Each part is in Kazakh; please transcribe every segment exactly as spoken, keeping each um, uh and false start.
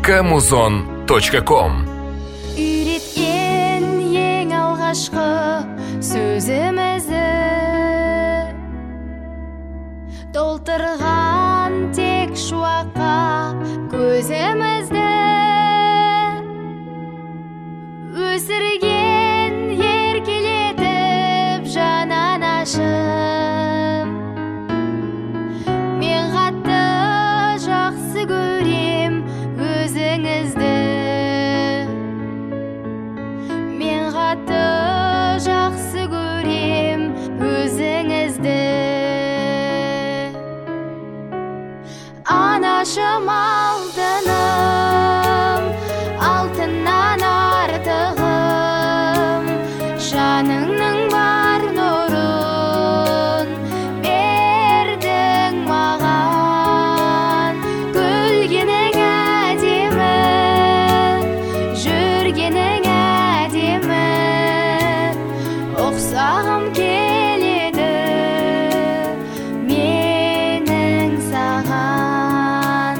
камузон точка ком. Үйреткен ең алғашқы сөзімізді, толтырған тек шуаққа көзімізді, өсірген еркелетіп жанан ашып, мен қатты жақсы көрем өзіңізді, мен қатты жақсы көрем өзіңізді. Анашым алтыным, алтыннан артығым, жаныңның бар нұрын бердің маған. Күлгенің әдемі, жүргенің әдемі, ұқсағым келеді менің саған.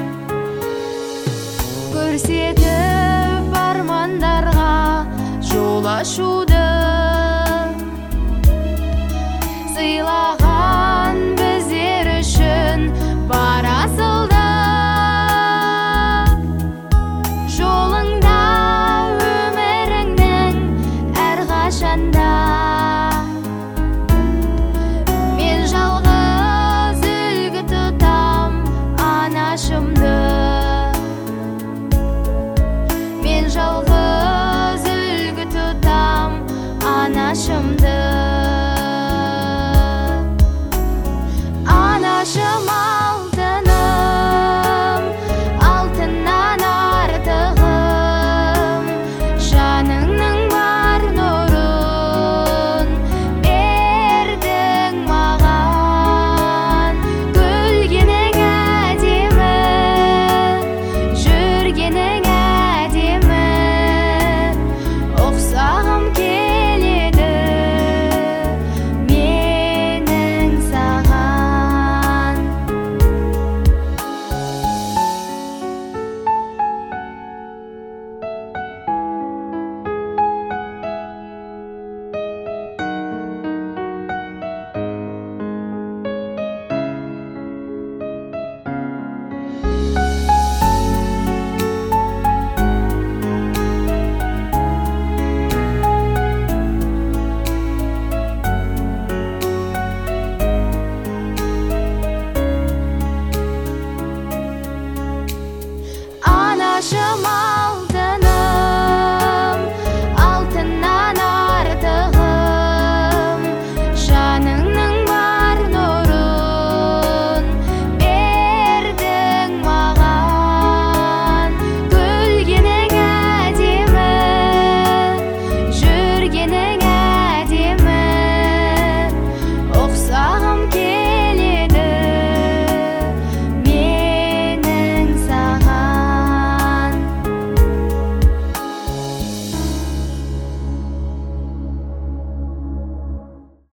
Көрсетіп армандарға жол ашуды,